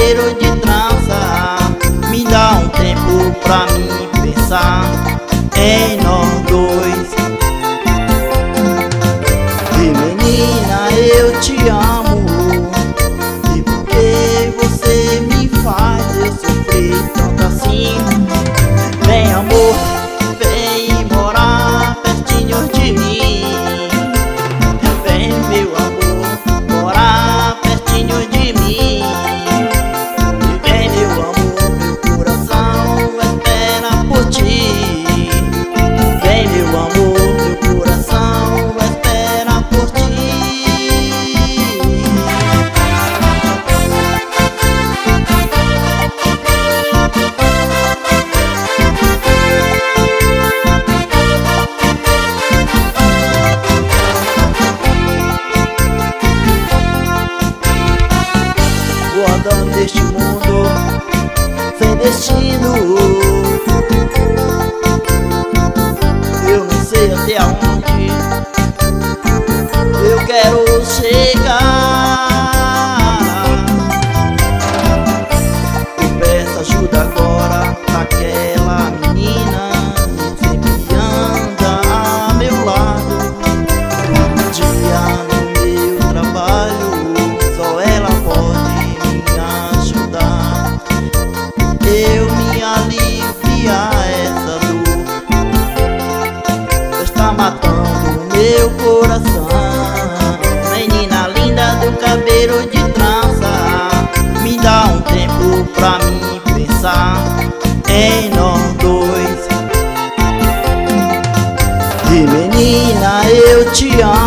cabelo de trança. Me dá um tempo pra mim pensar em nós dois. E menina, eu te amo, e porque você me faz eu sofrer tanto assim. Vem amor, vem morar pertinho de mim. Vem meu amor, morar pertinho de mim. Vem meu amor, meu coração espera por ti. Vem meu amor, meu coração espera por ti. Vou andando neste mundo sem destino. Eu não sei até aonde eu quero chegar. Eu peço ajuda agora daquela menina que sempre anda a meu lado. Um dia no meu trabalho só ela pode me ajudar. Eu me aliviar essa dor está matando meu coração. Menina linda do cabelo de trança, me dá um tempo pra mim pensar em nós dois. E menina, eu te amo,